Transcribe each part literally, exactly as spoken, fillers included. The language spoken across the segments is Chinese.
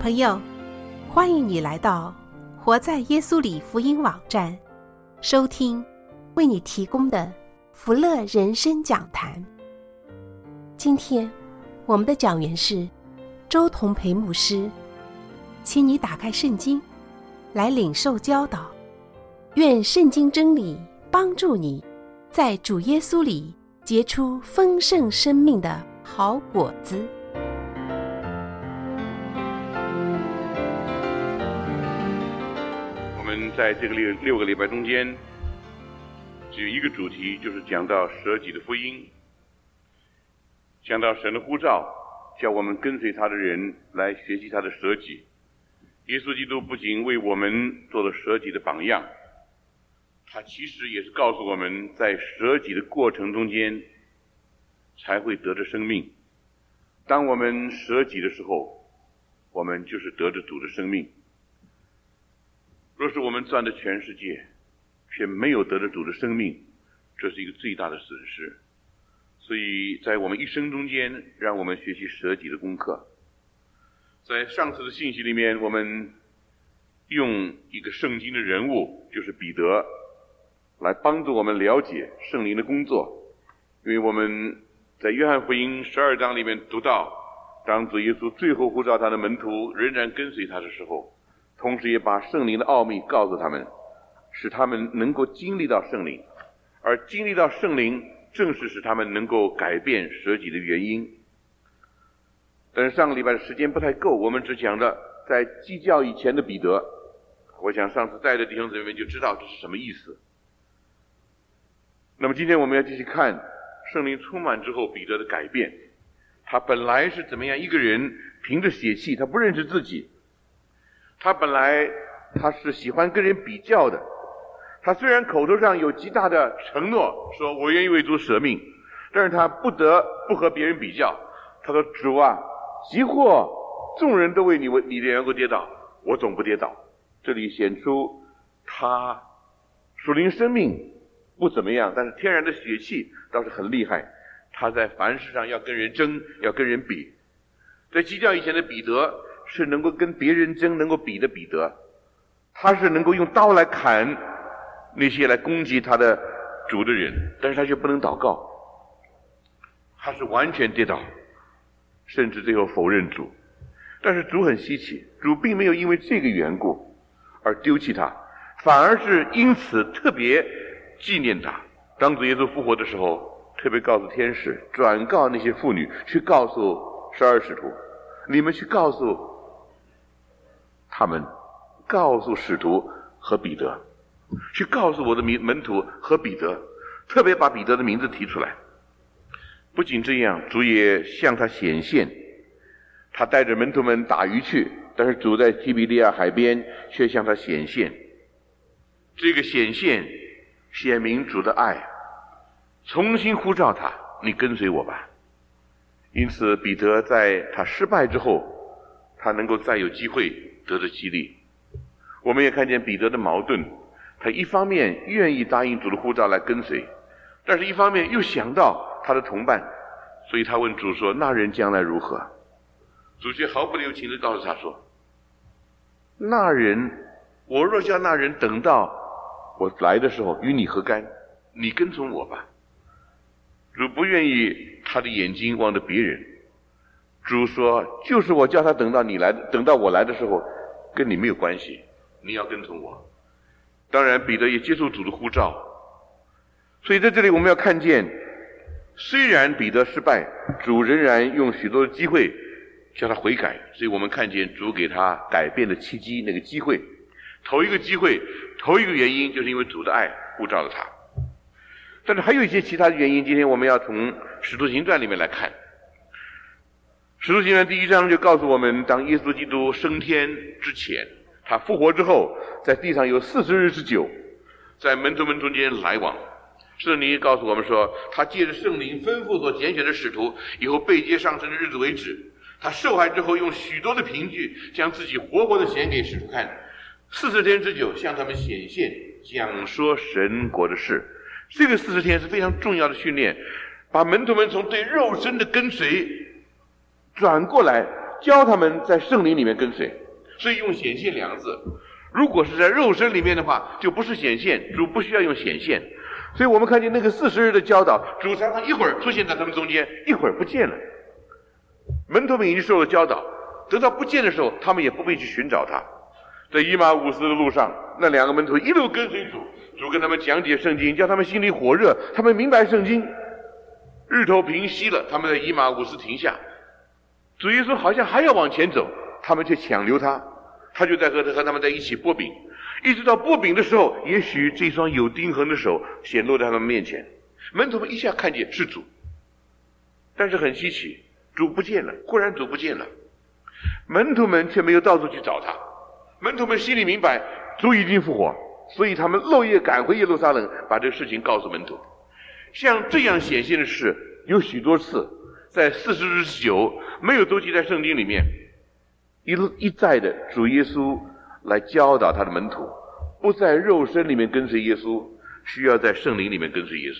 朋友，欢迎你来到活在耶稣里福音网站，收听为你提供的福乐人生讲坛。今天我们的讲员是周同培牧师，请你打开圣经来领受教导，愿圣经真理帮助你在主耶稣里结出丰盛生命的好果子。 我们在这个六六个礼拜中间，只有一个主题，就是讲到舍己的福音，讲到神的呼召，叫我们跟随他的人来学习他的舍己。耶稣基督不仅为我们做了舍己的榜样，他其实也是告诉我们，在舍己的过程中间才会得着生命。当我们舍己的时候，我们就是得着主的生命。若是我们赚的全世界却没有得着主的生命，这是一个最大的损失。所以在我们一生中间，让我们学习舍己的功课。在上次的信息里面，我们用一个圣经的人物，就是彼得，来帮助我们了解圣灵的工作。因为我们在约翰福音十二章里面读到，当主耶稣最后呼召他的门徒仍然跟随他的时候，同时也把圣灵的奥秘告诉他们，使他们能够经历到圣灵，而经历到圣灵正是使他们能够改变舍己的原因。但是上个礼拜的时间不太够，我们只讲了在基教以前的彼得。我想上次在的弟兄姊妹们就知道这是什么意思。那么今天我们要继续看圣灵充满之后彼得的改变。他本来是怎么样一个人，凭着血气，他不认识自己。他本来他是喜欢跟人比较的，他虽然口头上有极大的承诺，说我愿意为主舍命，但是他不得不和别人比较。他说，主啊，即或众人都为你为你的缘故跌倒，我总不跌倒。这里显出他属灵生命不怎么样，但是天然的血气倒是很厉害。他在凡事上要跟人争，要跟人比。在基教以前的彼得是能够跟别人争，能够比的彼得，他是能够用刀来砍那些来攻击他的主的人，但是他却不能祷告，他是完全跌倒，甚至最后否认主。但是主很稀奇，主并没有因为这个缘故而丢弃他，反而是因此特别纪念他。当主耶稣复活的时候，特别告诉天使，转告那些妇女，去告诉十二使徒，你们去告诉他们，告诉使徒和彼得，去告诉我的门徒和彼得，特别把彼得的名字提出来。不仅这样，主也向他显现，他带着门徒们打鱼去，但是主在提比利亚海边却向他显现。这个显现显明主的爱，重新呼召他，你跟随我吧。因此彼得在他失败之后，他能够再有机会得着激励。我们也看见彼得的矛盾，他一方面愿意答应主的呼召来跟随，但是一方面又想到他的同伴，所以他问主说，那人将来如何？主却毫不留情地告诉他说，那人，我若叫那人等到我来的时候，与你何干？你跟从我吧。主不愿意他的眼睛望着别人。主说，就是我叫他等到你来，等到我来的时候，跟你没有关系，你要跟从我。当然彼得也接受主的呼召。所以在这里我们要看见，虽然彼得失败，主仍然用许多的机会叫他悔改。所以我们看见主给他改变的契机，那个机会，头一个机会，头一个原因就是因为主的爱呼召了他。但是还有一些其他的原因，今天我们要从使徒行传里面来看。使徒行传第一章就告诉我们，当耶稣基督升天之前，他复活之后，在地上有四十日之久，在门徒们中间来往。圣灵告诉我们说，他借着圣灵吩咐所拣选的使徒，以后被接上升的日子为止，他受害之后，用许多的凭据将自己活活的显给使徒看，四十天之久向他们显现，讲说神国的事。这个四十天是非常重要的训练，把门徒们从对肉身的跟随转过来， 教他们在圣灵里面跟随。所以用显现两个字，如果是在肉身里面的话，就不是显现，主不需要用显现。所以我们看见那个四十日的教导，主常常一会儿出现在他们中间，一会儿不见了。门徒们已经受了教导，等到不见的时候，他们也不必去寻找他。在以马忤斯的路上，那两个门徒一路跟随主，主跟他们讲解圣经，叫他们心里火热，他们明白圣经。日头平息了，他们在以马忤斯停下，主耶稣好像还要往前走，他们却强留他，他就在和和他们在一起剥饼，一直到剥饼的时候，也许这双有钉痕的手显露在他们面前，门徒们一下看见是主，但是很稀奇，主不见了，忽然主不见了，门徒们却没有到处去找他。门徒们心里明白主已经复活，所以他们漏夜赶回耶路撒冷，把这个事情告诉门徒。像这样显现的事有许多次，在四十日之久没有都记在圣经里面，一一再的主耶稣来教导他的门徒，不在肉身里面跟随耶稣，需要在圣灵里面跟随耶稣。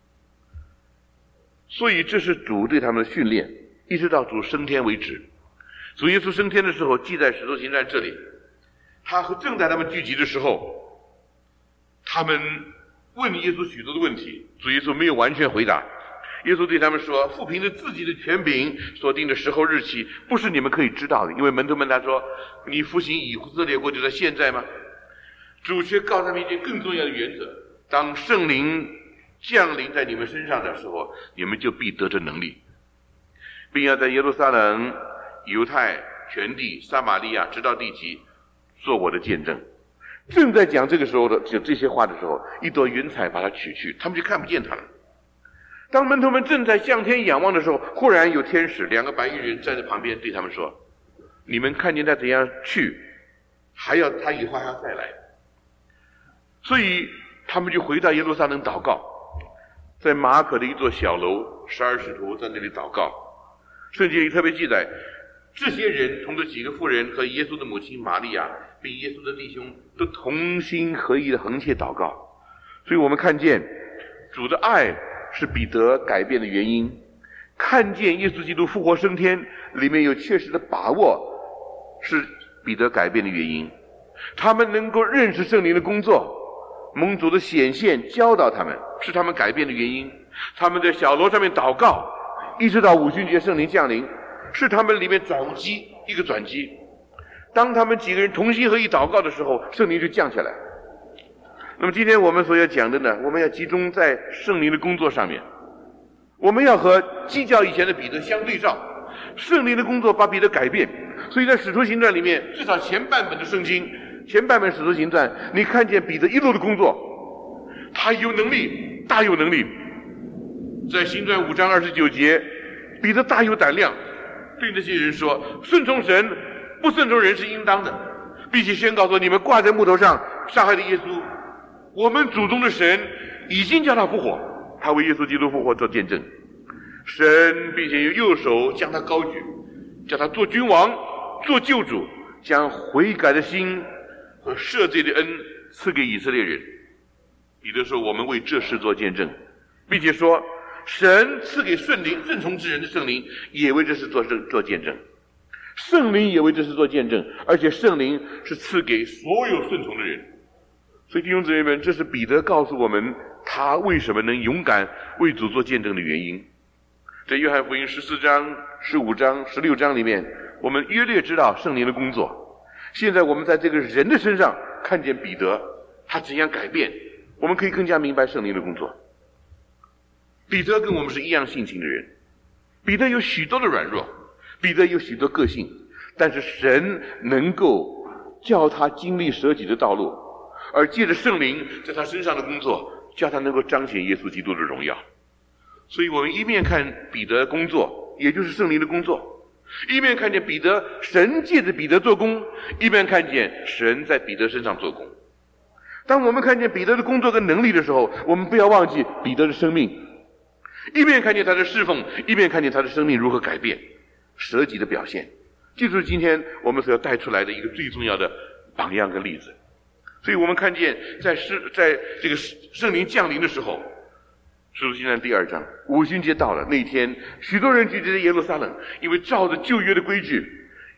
所以这是主对他们的训练，一直到主升天为止。主耶稣升天的时候记在使徒行传这里，他正在他们聚集的时候，他们问耶稣许多的问题，主耶稣没有完全回答。耶稣对他们说，父凭着自己的权柄所定的时候日期，不是你们可以知道的。因为门徒们他说，你复兴以色列国就在现在吗？主却告诉他们一件更重要的原则，当圣灵降临在你们身上的时候，你们就必得着能力，并要在耶路撒冷、犹太全地、撒玛利亚直到地极做我的见证。正在讲这个时候的讲这些话的时候，一朵云彩把它取去，他们就看不见它了。当门徒们正在向天仰望的时候，忽然有天使两个白衣人站在旁边对他们说，你们看见他怎样去，还要他以后还要再来。所以他们就回到耶路撒冷祷告，在马可的一座小楼，十二使徒在那里祷告。圣经里特别记载，这些人同着几个妇人和耶稣的母亲玛利亚并耶稣的弟兄都同心合意的横切祷告。所以我们看见主的爱是彼得改变的原因，看见耶稣基督复活升天里面有确实的把握是彼得改变的原因。他们能够认识圣灵的工作，蒙主的显现教导他们，是他们改变的原因。他们在小楼上面祷告，一直到五旬节圣灵降临，是他们里面转机一个转机。当他们几个人同心合意祷告的时候，圣灵就降下来。那么今天我们所要讲的呢，我们要集中在圣灵的工作上面，我们要和基教以前的彼得相对照，圣灵的工作把彼得改变。所以在使徒行传里面，至少前半本的圣经，前半本使徒行传，你看见彼得一路的工作，他有能力，大有能力。在行传五章二十九节，彼得大有胆量，对那些人说，顺从神不顺从人是应当的，并且宣告说，你们挂在木头上杀害的耶稣，我们祖宗的神已经叫他复活，他为耶稣基督复活做见证。神并且用右手将他高举，叫他做君王，做救主，将悔改的心和赦罪的恩赐给以色列人。彼得说，我们为这事做见证，并且说，神赐给顺灵顺从之人的圣灵也为这事做做见证，圣灵也为这事做见证，而且圣灵是赐给所有顺从的人。所以弟兄姊妹们，这是彼得告诉我们他为什么能勇敢为主做见证的原因。在约翰福音十四章、十五章、十六章里面，我们约略知道圣灵的工作。现在我们在这个人的身上看见彼得他怎样改变，我们可以更加明白圣灵的工作。彼得跟我们是一样性情的人，彼得有许多的软弱，彼得有许多个性，但是神能够叫他经历舍己的道路，而借着圣灵在他身上的工作，叫他能够彰显耶稣基督的荣耀。所以我们一面看彼得工作，也就是圣灵的工作，一面看见彼得神借着彼得做工，一面看见神在彼得身上做工。当我们看见彼得的工作跟能力的时候，我们不要忘记彼得的生命，一面看见他的侍奉，一面看见他的生命如何改变，舍己的表现。这就是今天我们所要带出来的一个最重要的榜样跟例子。所以我们看见在是在这个圣灵降临的时候，使徒行传第二章，五旬节到了那天，许多人聚集在耶路撒冷，因为照着旧约的规矩，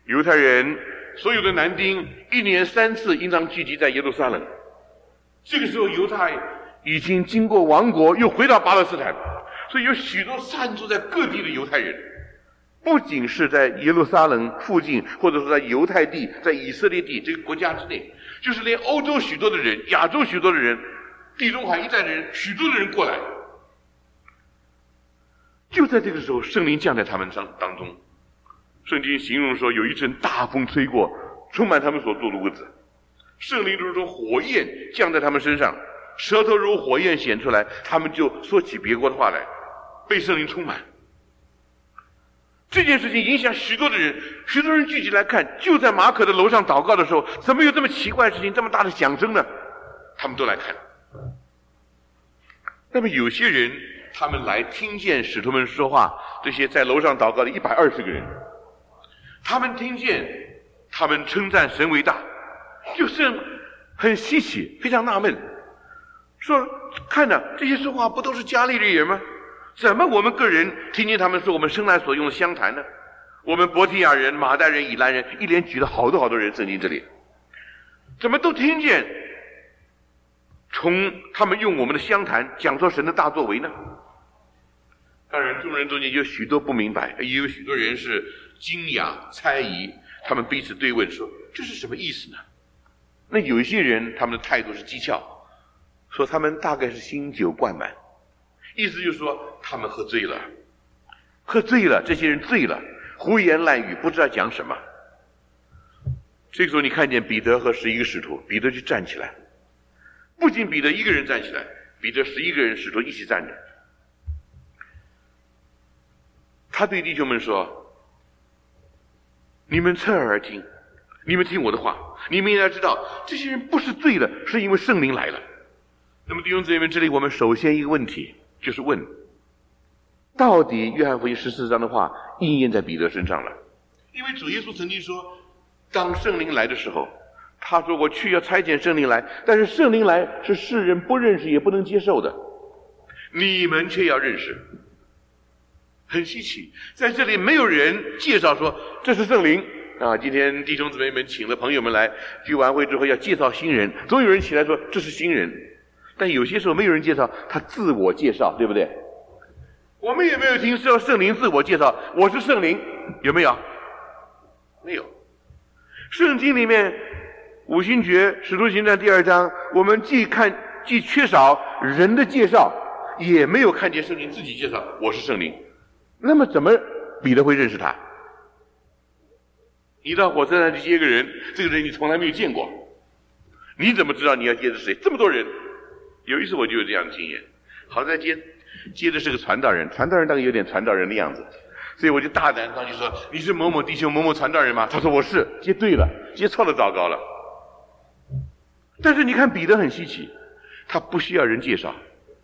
犹太人所有的男丁一年三次应当聚集在耶路撒冷。这个时候犹太已经经过亡国，又回到巴勒斯坦，所以有许多散住在各地的犹太人，不仅是在耶路撒冷附近，或者说在犹太地，在以色列地这个国家之内，就是连欧洲许多的人，亚洲许多的人，地中海一带的人，许多的人过来。就在这个时候，圣灵降在他们当中。圣经形容说，有一阵大风吹过，充满他们所住的屋子，圣灵如同火焰降在他们身上，舌头如火焰显出来，他们就说起别国的话来，被圣灵充满。这件事情影响许多的人，许多人聚集来看。就在马可的楼上祷告的时候，怎么有这么奇怪的事情，这么大的响声呢？他们都来看。那么有些人他们来听见使徒们说话，这些在楼上祷告的一百二十个人，他们听见他们称赞神为大，就是很稀奇，非常纳闷，说看呐，这些说话不都是加利利人吗？怎么我们个人听见他们说我们生来所用的相谈呢？我们伯提亚人、马代人、以兰人，一连举了好多好多人圣经这里，怎么都听见从他们用我们的相谈讲说神的大作为呢？当然众人中间有许多不明白，也有许多人是惊讶猜疑，他们彼此对问说这是什么意思呢？那有一些人他们的态度是讥诮，说他们大概是新酒灌满，意思就是说他们喝醉了，喝醉了，这些人醉了，胡言乱语，不知道讲什么。这个时候你看见彼得和十一个使徒，彼得就站起来，不仅彼得一个人站起来，彼得十一个人使徒一起站着。他对弟兄们说，你们侧耳而听，你们听我的话，你们也要知道这些人不是醉了，是因为圣灵来了。那么弟兄姊妹们，这里我们首先一个问题就是问，到底约翰福音十四章的话应验在彼得身上了？因为主耶稣曾经说，当圣灵来的时候，他说我去要差遣圣灵来，但是圣灵来是世人不认识也不能接受的，你们却要认识。很稀奇，在这里没有人介绍说这是圣灵啊！今天弟兄姊妹们请了朋友们来聚完会之后要介绍新人，总有人起来说这是新人，但有些时候没有人介绍，他自我介绍，对不对？我们也没有听说圣灵自我介绍，我是圣灵，有没有？没有。圣经里面五旬节使徒行传第二章，我们既看既缺少人的介绍，也没有看见圣灵自己介绍我是圣灵。那么怎么彼得会认识他？你到火车站去接个人，这个人你从来没有见过，你怎么知道你要接的是谁？这么多人。有一次我就有这样的经验，好在接接的是个传道人，传道人大概有点传道人的样子，所以我就大胆上去说，你是某某弟兄某某传道人吗？他说我是。接对了，接错了糟糕了。但是你看彼得很稀奇，他不需要人介绍，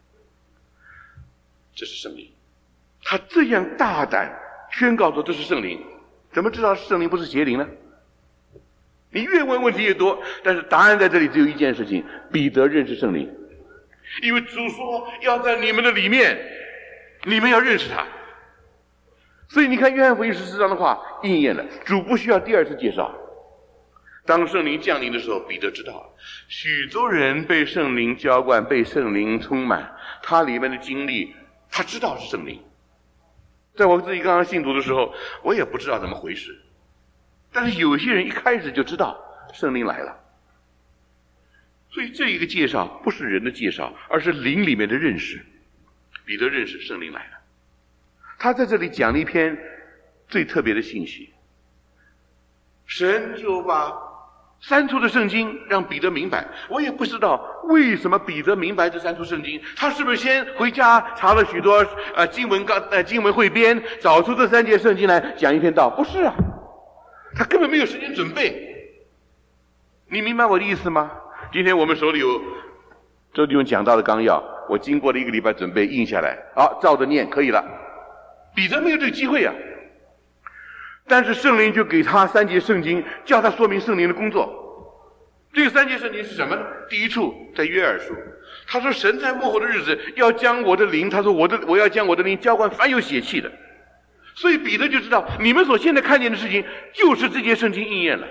这是圣灵。他这样大胆宣告说这是圣灵，怎么知道是圣灵不是邪灵呢？你越问问题越多，但是答案在这里只有一件事情，彼得认识圣灵。因为主说要在你们的里面，你们要认识他。所以你看约翰福音十四章的话应验了，主不需要第二次介绍。当圣灵降临的时候，彼得知道许多人被圣灵浇灌，被圣灵充满，他里面的经历他知道是圣灵。在我自己刚刚信主的时候，我也不知道怎么回事，但是有些人一开始就知道圣灵来了。所以这一个介绍不是人的介绍，而是灵里面的认识。彼得认识圣灵来了，他在这里讲了一篇最特别的信息。神就把三处的圣经让彼得明白，我也不知道为什么彼得明白这三处圣经，他是不是先回家查了许多呃经文纲呃经文汇编，找出这三节圣经来讲一篇道？不是啊，他根本没有时间准备。你明白我的意思吗？今天我们手里有周弟兄讲到的纲要，我经过了一个礼拜准备印下来，好，照着念可以了。彼得没有这个机会啊，但是圣灵就给他三节圣经，叫他说明圣灵的工作。这个三节圣经是什么呢？第一处在约珥书，他说神在末后的日子要将我的灵，他说我的我要将我的灵浇灌凡有血气的。 所以彼得就知道，你们所现在看见的事情，就是这节圣经应验了。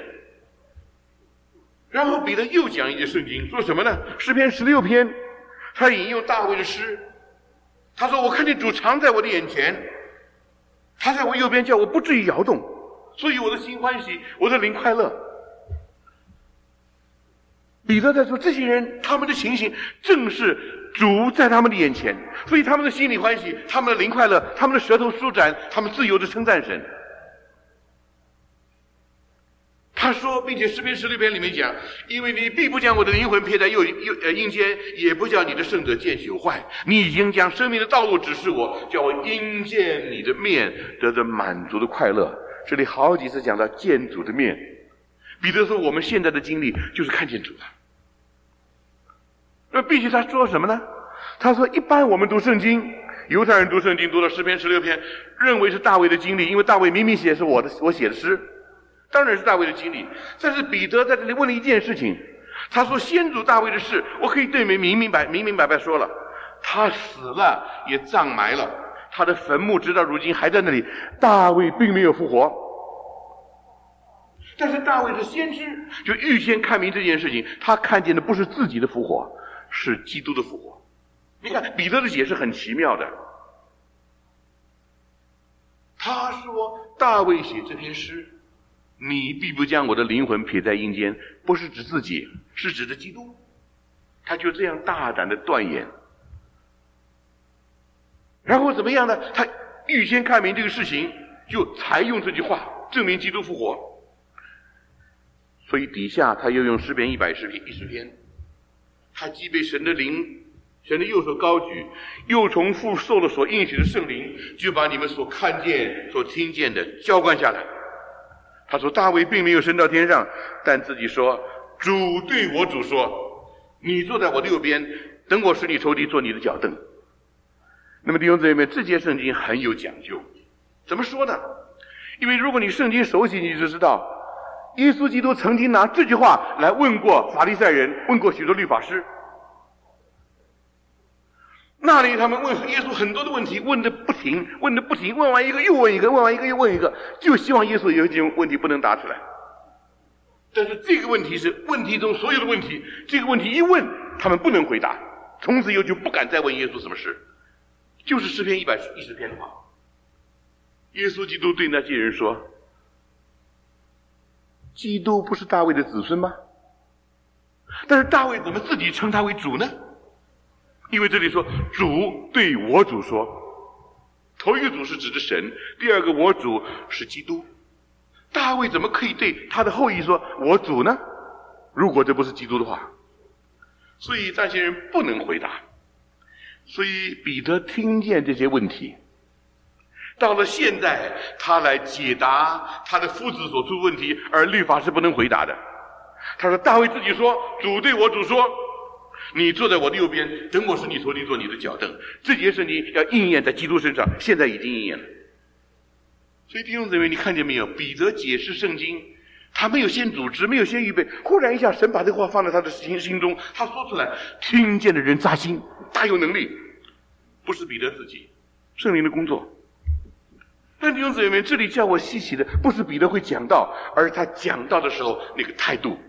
然后彼得又讲一节圣经，说什么呢？诗篇十六篇，他引用大卫的诗，他说：“我看见主常在我的眼前，他在我右边，叫我不至于摇动，所以我的心欢喜，我的灵快乐。”彼得在说，这些人他们的情形正是主在他们的眼前，所以他们的心里欢喜，他们的灵快乐，他们的舌头舒展，他们自由的称赞神。他说，并且诗篇十六篇里面讲，因为你必不将我的灵魂撇在右右呃阴间，也不叫你的圣者见朽坏。你已经将生命的道路指示我，叫我因见你的面得着满足的快乐。这里好几次讲到见主的面。彼得说，我们现在的经历就是看见主了。那并且他说什么呢？他说，一般我们读圣经，犹太人读圣经读到诗篇十六篇，认为是大卫的经历，因为大卫明明写是我的我写的诗，当然是大卫的经历。但是彼得在这里问了一件事情，他说，先祖大卫的事，我可以对你们明明白明明白白说了，他死了也葬埋了，他的坟墓直到如今还在那里，大卫并没有复活。但是大卫是先知，就预先看明这件事情，他看见的不是自己的复活，是基督的复活。你看彼得的解释很奇妙的，他说大卫写这篇诗，你必不将我的灵魂撇在阴间，不是指自己，是指的基督。他就这样大胆的断言，然后怎么样呢？他预先看明这个事情，就才用这句话证明基督复活。所以底下他又用诗篇一百一十篇，他既被神的灵，神的右手高举，又从父受了所应许的圣灵，就把你们所看见所听见的浇灌下来。他说大卫并没有升到天上，但自己说，主对我主说，你坐在我的右边，等我使你仇敌做你的脚凳。那么弟兄姊妹，这节圣经很有讲究。怎么说呢？因为如果你圣经熟悉，你就知道耶稣基督曾经拿这句话来问过法利赛人，问过许多律法师。那里他们问耶稣很多的问题，问的不停，问的不停，问完一个又问一个，问完一个又问一个，就希望耶稣有一些问题不能答出来。但是这个问题是问题中所有的问题，这个问题一问，他们不能回答，从此以后就不敢再问耶稣什么事。就是诗篇一百一十篇的话，耶稣基督对那些人说，基督不是大卫的子孙吗？但是大卫怎么自己称他为主呢？因为这里说主对我主说，头一个主是指的神，第二个我主是基督。大卫怎么可以对他的后裔说我主呢？如果这不是基督的话，所以那些人不能回答。所以彼得听见这些问题，到了现在他来解答他的夫子所出的问题，而律法是不能回答的。他说大卫自己说，主对我主说，你坐在我的右边，等我使你仇敌做你的脚凳。这节圣经要应验在基督身上，现在已经应验了。所以弟兄姊妹，你看见没有？彼得解释圣经，他没有先组织，没有先预备，忽然一下神把这话放在他的心心中，他说出来，听见的人扎心，大有能力。不是彼得自己，圣灵的工作。但弟兄姊妹，这里叫我稀奇的不是彼得会讲道，而他讲道的时候那个态度。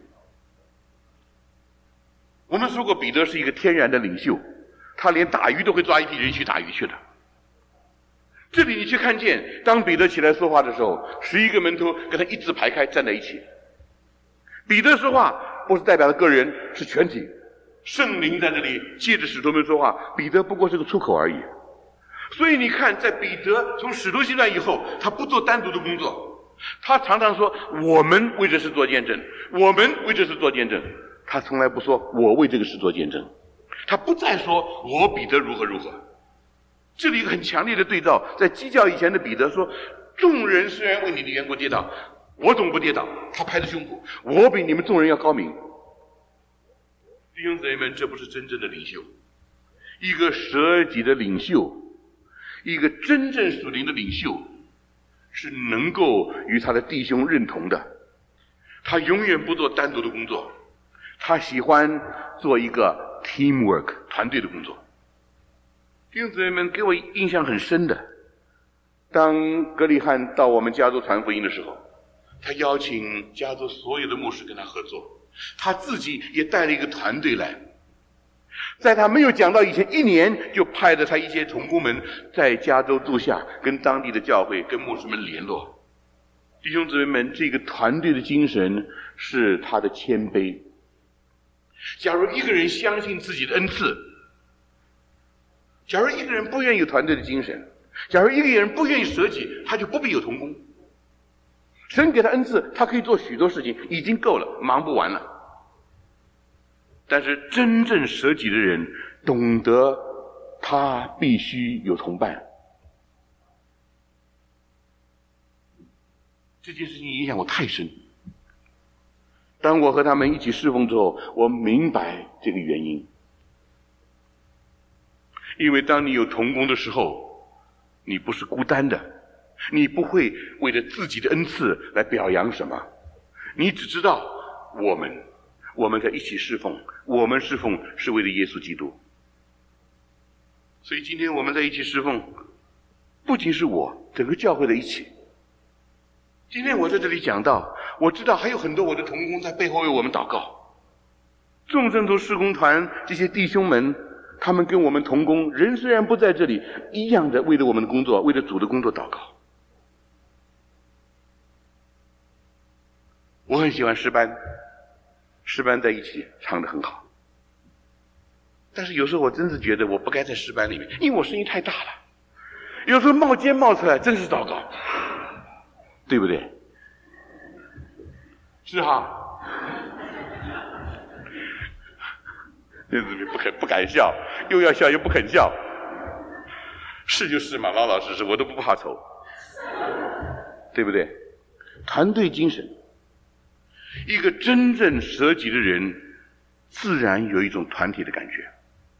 我们说过彼得是一个天然的领袖，他连打鱼都会抓一批人去打鱼去的。这里你去看见，当彼得起来说话的时候，十一个门徒跟他一字排开站在一起。彼得说话不是代表了个人，是全体。圣灵在这里借着使徒们说话，彼得不过是个出口而已。所以你看，在彼得从使徒行传以后，他不做单独的工作，他常常说我们为这事做见证，我们为这事做见证，他从来不说我为这个事做见证，他不再说我彼得如何如何。这里一个很强烈的对照，在基教以前的彼得说，众人虽然为你的缘故跌倒，我总不跌倒。他拍着胸脯，我比你们众人要高明。弟兄姊妹们，这不是真正的领袖。一个舍己的领袖，一个真正属灵的领袖，是能够与他的弟兄认同的。他永远不做单独的工作，他喜欢做一个 teamwork 团队的工作。弟兄姊妹们，给我印象很深的， 当格里汉到我们加州传福音的时候，他邀请加州所有的牧师跟他合作，他自己也带了一个团队来。在他没有讲到以前，一年就派着他一些同工们在加州住下，跟当地的教会、跟牧师们联络。弟兄姊妹们，这个团队的精神是他的谦卑。假如一个人相信自己的恩赐，假如一个人不愿意有团队的精神，假如一个人不愿意舍己，他就不必有同工。神给他恩赐，他可以做许多事情，已经够了，忙不完了。但是真正舍己的人懂得他必须有同伴。这件事情影响我太深。当我和他们一起侍奉之后，我明白这个原因。因为当你有同工的时候，你不是孤单的，你不会为了自己的恩赐来表扬什么，你只知道我们我们在一起侍奉，我们侍奉是为了耶稣基督。所以今天我们在一起侍奉，不仅是我，整个教会的一起。今天我在这里讲到，我知道还有很多我的同工在背后为我们祷告。众圣徒事工团这些弟兄们，他们跟我们同工，人虽然不在这里，一样的为了我们的工作，为了主的工作祷告。我很喜欢诗班，诗班在一起唱得很好。但是有时候我真是觉得我不该在诗班里面，因为我声音太大了，有时候冒尖冒出来，真是糟糕，对不对？是哈。这子不肯不敢笑，又要笑又不肯笑，是就是嘛，老老实实，我都不怕丑，对不对？团队精神，一个真正舍己的人，自然有一种团体的感觉。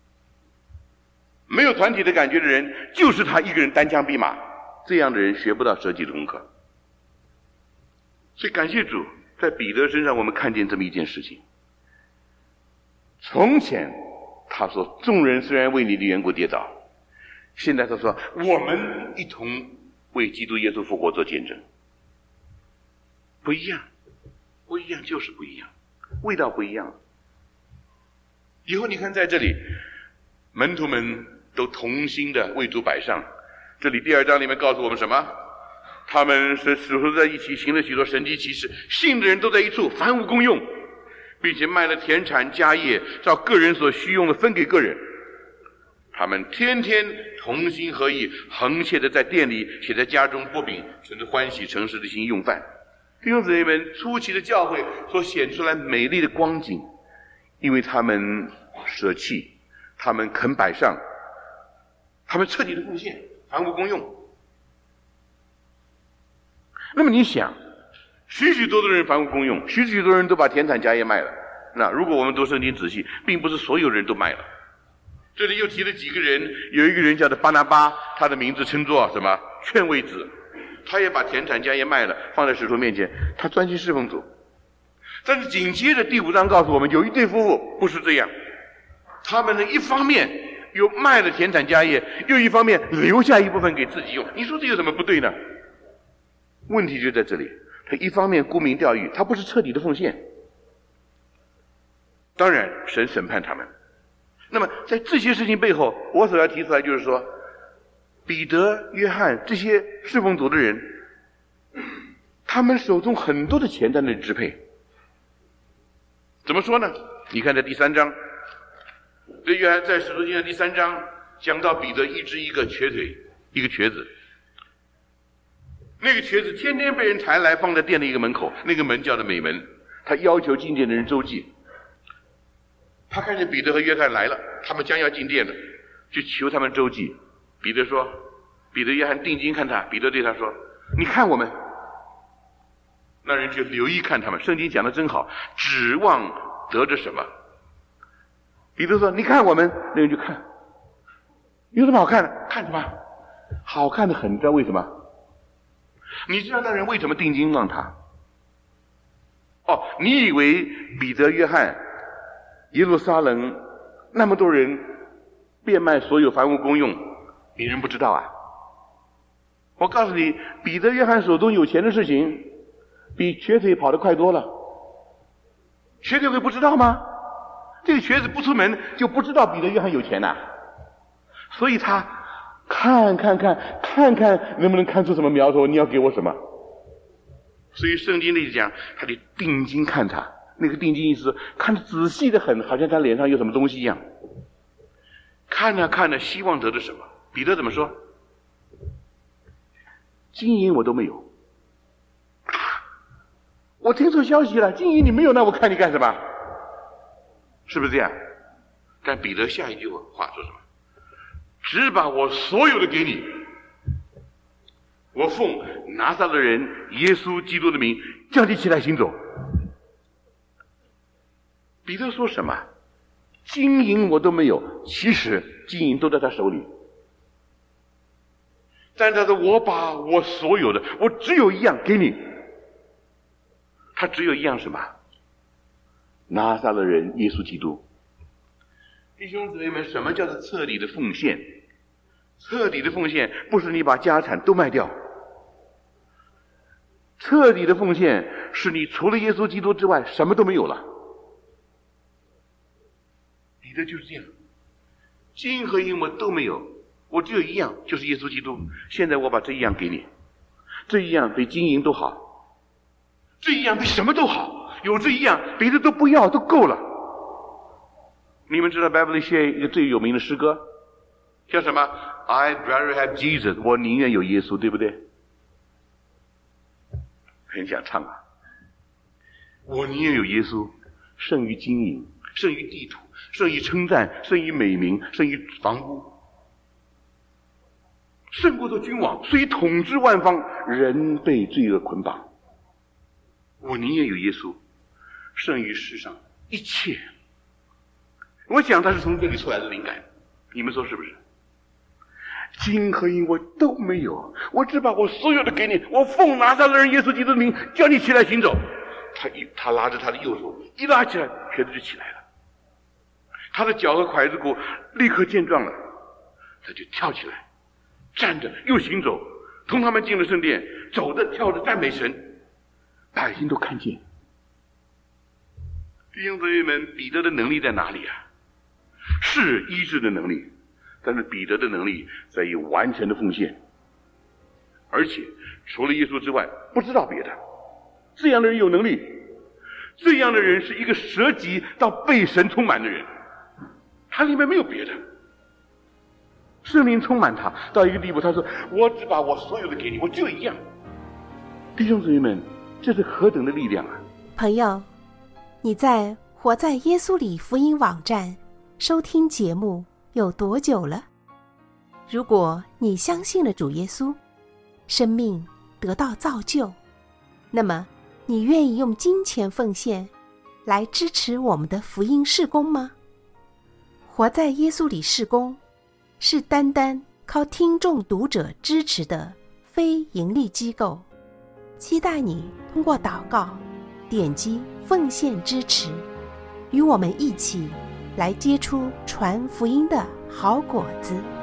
没有团体的感觉的人，就是他一个人单枪匹马，这样的人学不到舍己的功课。所以感谢主，在彼得身上我们看见这么一件事情。从前他说众人虽然为你的缘故跌倒，现在他说我们一同为基督耶稣复活做见证。不一样，不一样就是不一样，味道不一样。以后你看在这里门徒们都同心的为主摆上，这里第二章里面告诉我们什么？他们是使徒在一起行了许多神迹奇事，信的人都在一处，凡物公用，并且卖了田产家业，照个人所需用的分给个人。他们天天同心合意，恒切的在店里且在家中擘饼，存着欢喜诚实的心用饭。弟兄姊妹们，初期的教会所显出来美丽的光景，因为他们舍弃，他们肯摆上，他们彻底的奉献，凡物公用。那么你想，许许多多人凡物公用，许许多人都把田产家业卖了。那如果我们读圣经仔细，并不是所有人都卖了。这里又提了几个人，有一个人叫做巴拿巴，他的名字称作什么？劝慰子。他也把田产家业卖了，放在使徒面前，他专心侍奉主。但是紧接着第五章告诉我们，有一对夫妇不是这样，他们呢一方面又卖了田产家业，又一方面留下一部分给自己用。你说这有什么不对呢？问题就在这里，他一方面沽名钓誉，他不是彻底的奉献。当然神审判他们。那么在这些事情背后，我所要提出来就是说，彼得、约翰这些侍奉主的人，他们手中很多的钱在那里支配。怎么说呢？你看在第三章，这约翰在使徒行传第三章讲到彼得医治一个瘸腿，一个瘸子。那个瘸子天天被人抬来放在店的一个门口，那个门叫做美门，他要求进店的人周济。他看见彼得和约翰来了，他们将要进店了，就求他们周济。彼得说，彼得约翰定睛看他，彼得对他说，你看我们。那人就留意看他们，圣经讲得真好，指望得着什么？彼得说，你看我们。那人就看，有什么好看的？看什么？好看的很，知道为什么？你知道那人为什么定睛望他？哦，你以为彼得、约翰、耶路撒冷那么多人变卖所有凡物公用，别人不知道啊？ 我告诉你，彼得、约翰手中有钱的事情，比瘸腿跑得快多了。瘸腿会不知道吗？这个瘸子不出门就不知道彼得、约翰有钱呐、啊，所以他看看看看看能不能看出什么苗头，你要给我什么？所以圣经里讲，他得定睛看他，那个定睛意思看得仔细的很，好像他脸上有什么东西一样。看着看着，希望得的什么？彼得怎么说？金银我都没有。我听说消息了，金银你没有，那我看你干什么？是不是这样？但彼得下一句话说什么？只把我所有的给你，我奉拿撒勒人耶稣基督的名叫你起来行走。彼得说什么？金银我都没有，其实金银都在他手里。但他说我把我所有的，我只有一样给你。他只有一样什么？拿撒勒人耶稣基督。弟兄姊妹们，什么叫做彻底的奉献？彻底的奉献不是你把家产都卖掉，彻底的奉献是你除了耶稣基督之外什么都没有了。彼得就是这样，金和银我都没有，我只有一样，就是耶稣基督。现在我把这一样给你，这一样比金银都好，这一样比什么都好，有这一样别的都不要，都够了。你们知道 Beverly Shea 一个最有名的诗歌叫什么？ I'd rather have Jesus， 我宁愿有耶稣，对不对？很想唱啊，我宁愿有耶稣胜于金银，胜于地土，胜于称赞，胜于美名，胜于房屋，胜过做君王，虽统治万方，人被罪恶捆绑。我宁愿有耶稣胜于世上一切。我想他是从这里出来的灵感，你们说是不是？金和银我都没有，我只把我所有的给你，我奉拿撒勒人耶稣基督的名叫你起来行走。他一他拉着他的右手一拉起来，瘸子就起来了，他的脚和拐子骨立刻健壮了，他就跳起来，站着又行走，同他们进了圣殿，走着跳着赞美神，百姓都看见。弟兄姊妹们，彼得的能力在哪里啊？是医治的能力，但是彼得的能力在于完全的奉献，而且除了耶稣之外不知道别的。这样的人有能力，这样的人是一个舍己到被神充满的人，他里面没有别的。圣灵充满他到一个地步，他说我只把我所有的给你，我就一样。弟兄姊妹们，这是何等的力量啊！ 朋友，你在活在耶稣里福音网站收听节目有多久了？如果你相信了主耶稣，生命得到造就，那么你愿意用金钱奉献来支持我们的福音事工吗？活在耶稣里事工是单单靠听众读者支持的非盈利机构，期待你通过祷告点击奉献支持，与我们一起来结出传福音的好果子。